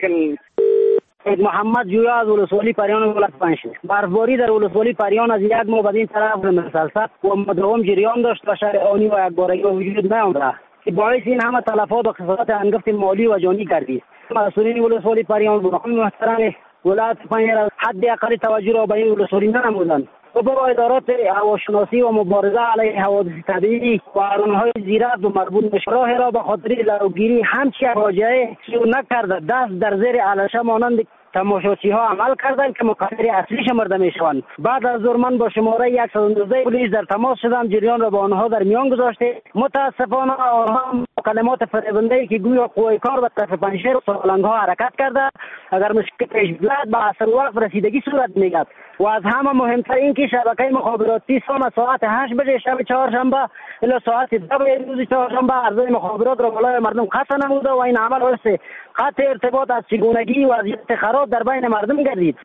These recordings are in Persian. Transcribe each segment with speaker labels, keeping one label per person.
Speaker 1: لیکن محمد جویا از ولسوالی پریان ولایت پنجشیر. برفباری در ولسوالی پریان از یک ماه بعد این طرف مسلسل و مداوم جریان داشت و شهر آنی و یکبارگی به وجود نیامد که باعث این همه تلفات و خسارات انگفت مالی و جانی گردید. مسئولین ولسوالی پریان و محترم ولایت پنجشیر حد اقل توجه را به این ولسوالی ننمودند و با ادارات هواشناسی و مبارزه علیه حوادث طبیعی و ارانهای زیرفت و مربوط به راه را به خاطر لروگیری همچی فاجعه شروع نکرده دست در زیر علشه مانند تماشاچی ها عمل کردند که مقصر اصلی شمرده می شوند. بعد از ظهر من با شماره 119 پلیس در تماس شدم، جریان را با آنها در میان گذاشته. متاسفانه آنها کلمات فریبنده که گویا قوی کار به طرف پنجشیر و سالنگ ها حرکت کرده اگر مشکل پیش بیاید به اثر وقت رسیدگی صورت میگیرد و از همه مهمتر این که شبکه مخابراتی از ساعت 8 بجه شب چهارشنبه الی ساعت 10 روز چهارشنبه عرضه مخابرات را بالای مردم قطع نموده و این عمل باعث قطع ارتباط از چگونگی وضعیت خراب در بین مردم گردید.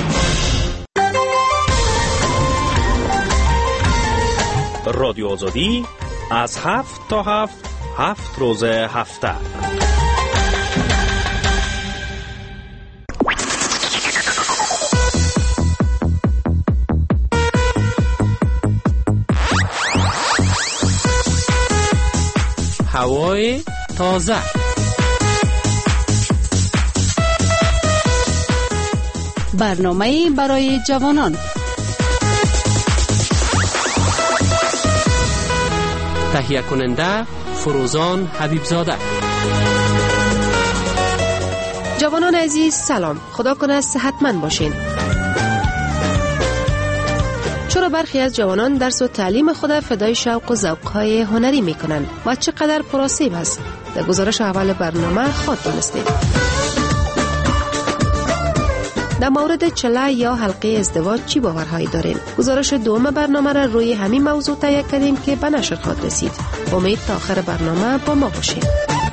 Speaker 2: رادیو آزادی از 7 تا 7 روز هفته.
Speaker 3: هوای تازه،
Speaker 4: برنامه برای جوانان،
Speaker 3: تهیه کننده فروزان حبیبزاده.
Speaker 4: جوانان عزیز سلام، خدا کنه صحتمند باشین. چرا برخی از جوانان درس و تعلیم خود فدای شوق و ذوق‌های هنری میکنن و چقدر پرآسیب است؟ در گزارش اول برنامه خواهد دانستید. در مورد چله یا حلقه ازدواج چی باورهایی دارین؟ گزارش دوم برنامه را روی همین موضوع تهیه کردیم که به نشر خواهد رسید. امید تا آخر برنامه با ما باشید.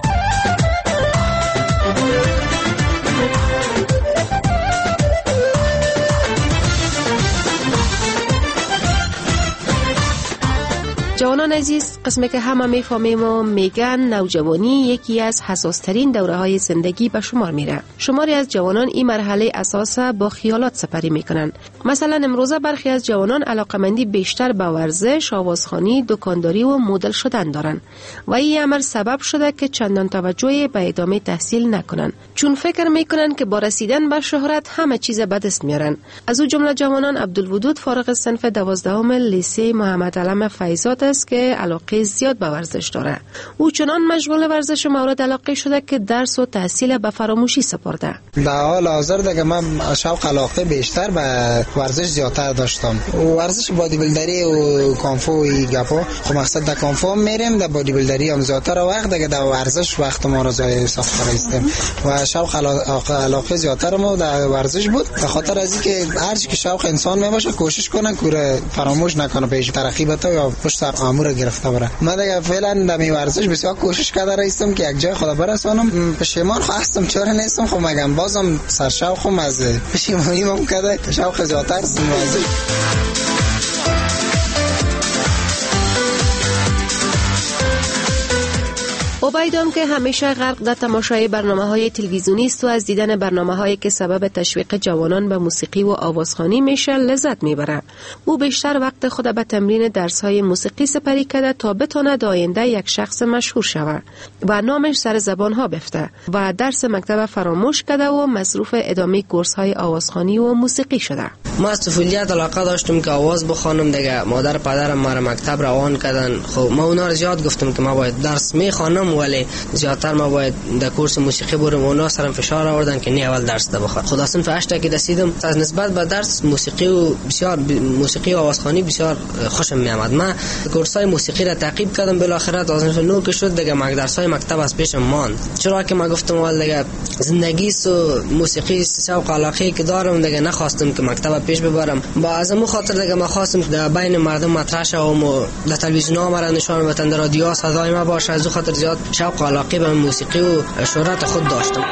Speaker 4: جوانان عزیز، قسمی که همه میفهمیم و میگن نوجوانی یکی از حساسترین دوره های زندگی به شمار میره. شماری از جوانان این مرحله اساسا با خیالات سپری میکنن. مثلا امروزه برخی از جوانان علاقمندی بیشتر به ورزش، آوازخوانی، دکانداری و مدل شدن دارن و این امر سبب شده که چندان توجهی به ادامه تحصیل نکنن، چون فکر میکنن که با رسیدن به شهرت همه چیز به دست میارن. از او جمله جوانان عبدالودود فارغ صنف 12 لیسه محمد علم فیضات است که علاقه زیاد به ورزش داره. او چنان مشغول ورزش مورد علاقه شده که درس و تحصیل به فراموشی سپرده.
Speaker 5: در حال حاضر دیگه من شوق علاقه بیشتر به ورزش زیادتر داشتم. ورزش بادی بیلدری و کانفو و گپا، خب مقصد در کانفو میریم، در بادی بیلدری هم زیادتر وقت دیگه در ورزش وقت ما را ضایع ساخته هستیم و شوق علاقه زیادتر ما در ورزش بود. به خاطر از اینکه هر چی که شوق انسان میباشه کوشش کنه که فراموش نکنه پیش ترقی بده یا پشت امور گرفته بره. من دیگه فعلا در ورزش بسیار کوشش کرده هستم که یک جای خدا برسانم. پشیمان خواستم چرا نیستم، خب مگم بازم سرشوقم از پشیمانی مم کرده شوق زیادتر است ورزش.
Speaker 4: عبیدم که همیشه غرق در تماشای برنامه‌های تلویزیونی است و از دیدن برنامه‌هایی که سبب تشویق جوانان به موسیقی و آوازخوانی میشه لذت میبره. او بیشتر وقت خود به تمرین درس‌های موسیقی سپری کرده تا بتونه در آینده یک شخص مشهور شود و نامش سر زبان‌ها بفته و درس مکتب فراموش کرده و مصروف ادامه کورس‌های آوازخوانی و موسیقی شده.
Speaker 6: ما از طفولیت علاقه داشتم که آواز بخوانم دیگه. مادر پدرم مرا مکتب روان کردن. خب ما اونا رو زیاد گفتم که ما باید درس میخوانم ولی زیادتر ما باید در کورس موسیقی برم. اونا سرم فشار آوردن که نه اول درس ده بخوان. خدا صنف 8 که رسیدم از نسبت به درس موسیقی و بسیار موسیقی و آوازخوانی بسیار خوشم میآمد. من کورسای موسیقی را تعقیب کردم، بالاخره از صنف 9 که شد دیگه درسای مکتب از پیشم ماند. چرا که ما گفتم اول دیگه زندگی و موسیقی شوق علاقه که دارم دیگه نخواستم که مکتب پیش ببرم. با از همون خاطر دیگه ما خواستم در بین مردم مطرح شوم و در تلویزیون‌ها ما را نشان بدن، در رادیو صدای ما باشه. از اون خاطر زیاد شوق علاقه به موسیقی و شهرت خود داشتم.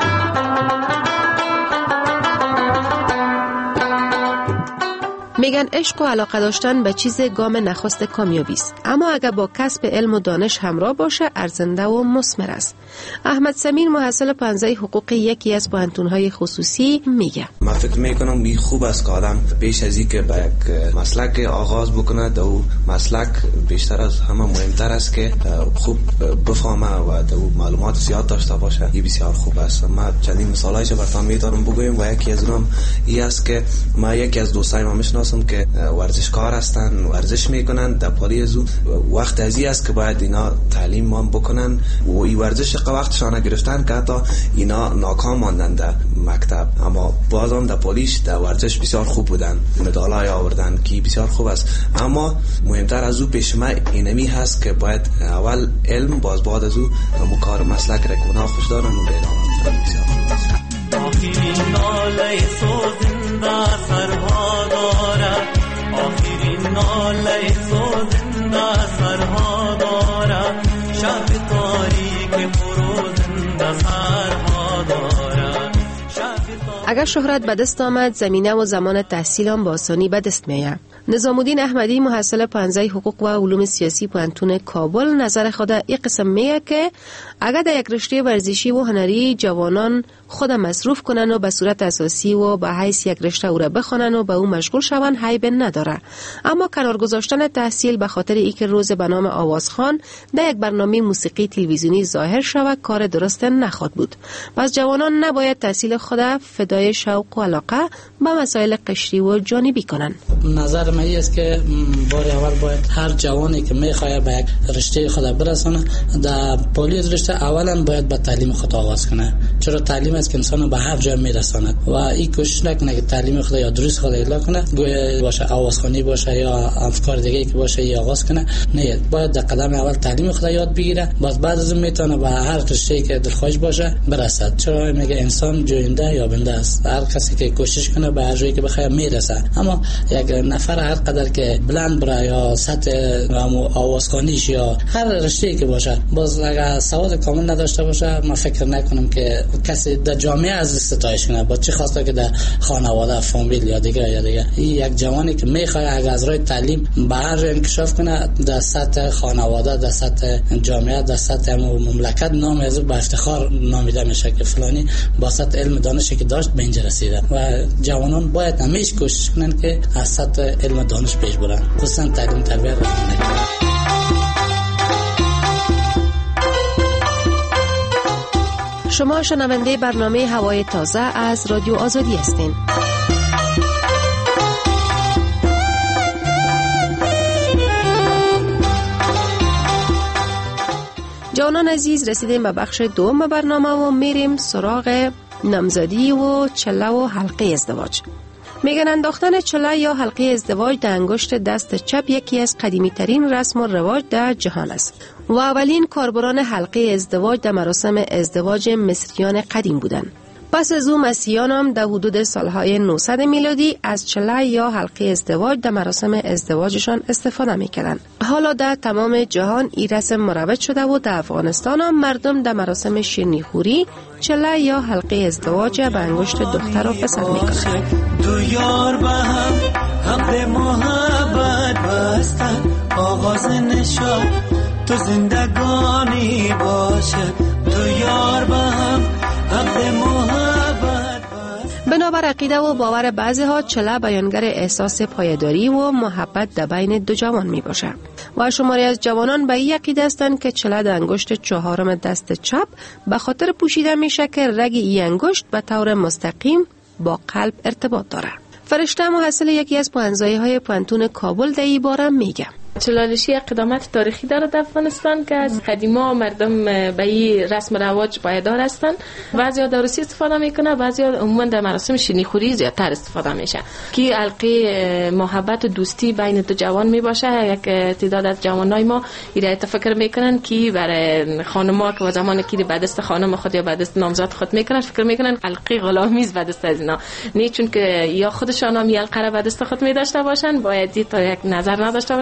Speaker 4: میگن عشق و علاقه داشتن به چیز گام نخست کامیابی است، اما اگر با کسب علم و دانش همراه باشه ارزنده و مثمر است. احمد سمیر محصل پانزه حقوق یکی از پوهنتون‌های خصوصی میگه
Speaker 7: من فکر میکنم می خوب است که آدم پیش از اینکه به یک مسلک آغاز بکنه دو مسلک بیشتر از همه مهمتر است که خوب بفهمه و دو معلومات زیاد داشته باشه. این بسیار خوب است. ما چندین مثالایش براتون میتونم بگویم و یکی از اونم این است که ما یکی از دوستای ما میشناسم که ورزشکار هستن، ورزش میکنن. در پالی از وقت ازی است که باید اینا تعلیم ما بکنن و این ورزش وقتشان گرفتن که حتی اینا ناکام ماندن در مکتب، اما بازم در پالیش در ورزش بسیار خوب بودن، مدالای آوردن که بسیار خوب است. اما مهمتر از او پیش ما اینمی هست که باید اول علم، باز بعد از او کار مسلک را کنه خوش دارن و بیدارن. بسیار خوب است.
Speaker 8: آخرین ناله سوزنده سرها دارد، آخرین ناله سوزنده سرها دارد، شب تاریک فروزنده سرها دارد.
Speaker 4: اگر شهرت به دست آمد زمینه و زمان تحصیل هم با آسانی به دست میآید. نظام الدین احمدی محصل پانزه حقوق و علوم سیاسی پوهنتون کابل نظر خود این قسم میگه که اگر در یک رشته ورزشی و هنری جوانان خود مصروف کنن و به صورت اساسی و به حیث یک رشته او را بخوانن و به او مشغول شوند عیب نداره، اما کنار گذاشتن تحصیل به خاطر اینکه روز به نام آوازخوان در یک برنامه موسیقی تلویزیونی ظاهر شود کار درست نخواهد بود. پس جوانان نباید تحصیل خود فدای شوق و علاقه به مسائل قشری و جانبی کنند.
Speaker 9: نظر من است که بار اول باید هر جوانی که میخواد به یک رشته خود برسونه در پلیس رشته اولا باید با تعلیم خود آغاز کنه، چرا تعلیم است که انسان به هر جای میرساند و این کوشش نکنه که تعلیم خود یا دروس خود اعلا کنه، گویا باشه آوازخوانی باشه یا افکار دیگه که باشه یا آغاز کنه. نه، باید در قدم اول تعلیم خود یاد بگیره، بعد از اون میتونه به هر رشته که دلخواهش باشه برسد. چرا میگه انسان جوینده یا بنده است، هر کسی که کوشش کنه به هر جایی که بخواد میرسه. اما یک نفر هر قدر که بلند بره یا سطح آوازخوانیش یا هر رشته‌ای که باشه باز اگر سواد کامل نداشته باشه، من فکر نکنم که کسی در جامعه از ستایش کنه، با چه خواسته که در خانواده فامیل یا دیگه یک جوانی که میخواد اگر از راه تعلیم به هر جای انکشاف کنه در سطح خانواده، در سطح جامعه، در سطح مملکت نام از با افتخار نامیده میشه که فلانی با سطح علم دانشی که داشت به اینجا رسیده. و جوانان باید همیشه کوشش کنن که از سطح علم دانش پیش برن، خصوصا تعلیم تربیت را کنن.
Speaker 4: شما شنونده برنامه هوای تازه از رادیو آزادی هستین. جوانان عزیز، رسیدیم به بخش دوم برنامه و میریم سراغ نامزدی و چله و حلقه ازدواج. میگن انداختن چله یا حلقه ازدواج در انگشت دست چپ یکی از قدیمی ترین رسم و رواج در جهان است و اولین کاربران حلقه ازدواج در مراسم ازدواج مصریان قدیم بودند. پس از او مسیحیان هم در حدود سالهای 900 میلادی از چله یا حلقه ازدواج در مراسم ازدواجشان استفاده میکردند. حالا در تمام جهان این رسم مروج شده و در افغانستان هم مردم در مراسم شیرینیخوری چله یا حلقه ازدواج به انگشت دختر و پسر میکنند.
Speaker 8: دو یار با هم حق محبت بستن، آغاز نشان تو زندگانی باشه. دو یار با هم حق محبت بستن.
Speaker 4: بنابر عقیده و باور بعضی ها چله بیانگر احساس پایداری و محبت در بین دو جوان می باشه و شماری از جوانان به این عقیده هستند که چله در انگشت چهارم دست چپ به خاطر پوشیده میشه که رگ این انگشت به طور مستقیم با قلب ارتباط داره. فرشته محصل یکی از پوهنځای‌های پوهنتون کابل در این باره میگه
Speaker 10: چلالشی قدامت تاریخی داره در افغانستان که از قدیما مردم به این رسم رواج پایدار هستن. بعضیا در روسی استفاده میکنه، بعضیا عموما در مراسم شیرینیخوری زیادتر استفاده میشه که حلقه محبت و دوستی بین دو جوان میباشه. یک تعداد از جوانای ما این فکر میکنن که برای خانم‌ها که زمانی که به دست خانم خود یا به دست نامزد خود میکنن فکر میکنن حلقه غلامیز به دست از اینا، نه چون که یا خودشان هم حلقه را به دست خود می‌داشته باشن باید تا یک نظر نداشته باشن، چون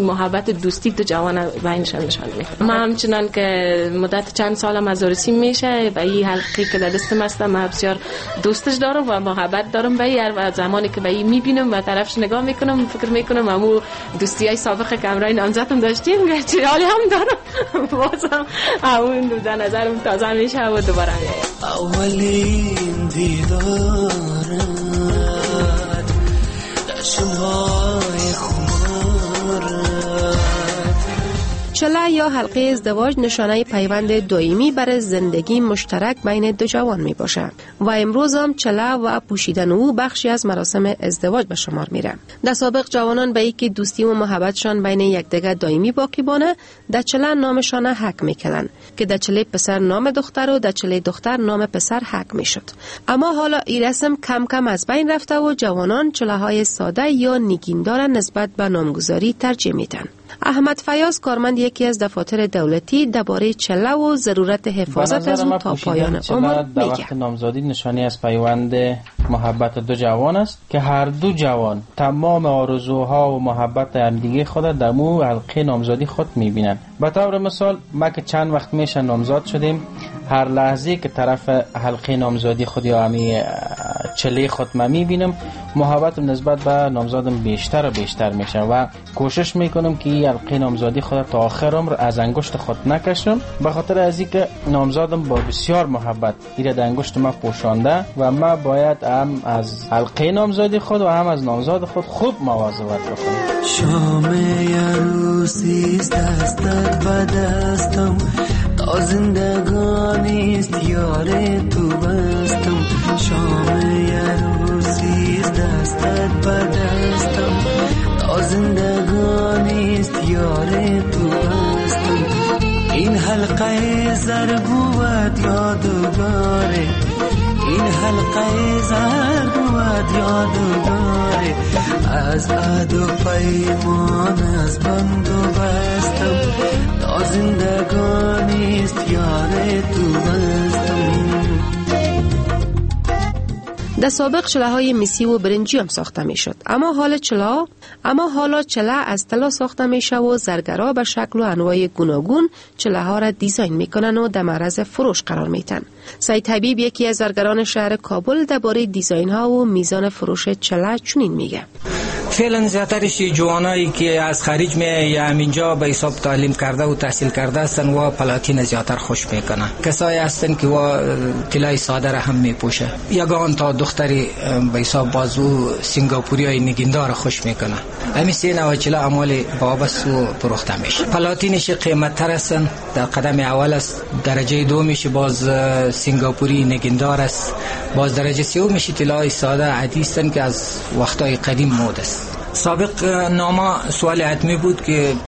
Speaker 10: محبت دوستی دو جوان بینشان نشان میده. من همچنان که مدت چند سالم از عروسی میشه به این حلقه که در دستم هستم من بسیار دوستش دارم و محبت دارم به این و زمانی که به این میبینم و طرفش نگاه میکنم فکر میکنم همون دوستی های سابق که همراه نامزدم داشتیم گرچه حالی هم دارم بازم همون در نظرم تازه میشه و دوباره
Speaker 8: اولین دیدارت در شمهای خمارت.
Speaker 4: چله یا حلقه ازدواج نشانه پیوند دائمی برای زندگی مشترک بین دو جوان می باشه و امروز هم چله و پوشیدن او بخشی از مراسم ازدواج به شمار میره. در سابق جوانان به اینکه دوستی و محبتشان بین یکدیگر دائمی باقی بانه در چله نامشان حق میکردن که در چله پسر نام دختر و در چله دختر نام پسر حق میشد. اما حالا این رسم کم کم از بین رفته و جوانان چله های ساده یا نگیندار نسبت به نامگذاری ترجیح میدن. احمد فیاض کارمند یکی از دفاتر دولتی درباره چله و ضرورت حفاظت از اون تا پایان عمر
Speaker 11: در وقت نامزادی نشانی از پیوند محبت دو جوان است که هر دو جوان تمام آرزوها و محبت همدیگه خود در مو حلقه نامزادی خود میبینن. به طور مثال ما که چند وقت میشه نامزاد شدیم، هر لحظه که طرف حلقه نامزادی خود یا همی چله خود ما میبینم محبتم نسبت به نامزادم بیشتر و بیشتر میشه و کوشش میکنم که حلقه نامزادی خود تا آخر عمر از انگشت خود نکشم، به خاطر از اینکه نامزادم با بسیار محبت ایره انگشت ما پوشانده و ما باید هم از حلقه نامزادی خود و هم از نامزاد خود خوب مواظبت بکنم.
Speaker 8: شام عروسی دستت به دستم تا زندگانیست یار تو بستم. شام عروسی دستت به دستم تا زندگانیست یار تو بستم. این حلقه زر بود یادگاره، این حلقه زر بود یادگاره، از عهد و پیمان از بند و بستم تا زندگانیست یار تو بستم.
Speaker 4: در سابق چله های مسی و برنجی هم ساخته می شد. اما حالا چله از طلا ساخته می شود و زرگرها به شکل و انواع گوناگون چله ها را دیزاین می کنن و در معرض فروش قرار می تن. سید حبیب یکی از زرگران شهر کابل درباره دیزاین ها و میزان فروش چله چنین میگه.
Speaker 12: فعلا زیادترش جوانایی که از خارج یا همینجا به حساب تعلیم کرده و تحصیل کرده هستن و پلاتین زیادتر خوش میکنن. کسایی هستن که و طلای ساده را هم میپوشه. یگان تا دختری به حساب بازو سنگاپوری های نگیندار خوش میکنن. همین سه نوع چلا اعمال وابست و فروخته میشه. پلاتینش قیمت تر هستن. در قدم اول است، درجه دو میشه باز سنگاپوری نگیندار است، باز درجه سوم میشه طلای ساده عادی هستن که از وقتای قدیم مد است. سابق نامه سوال حتمی بود که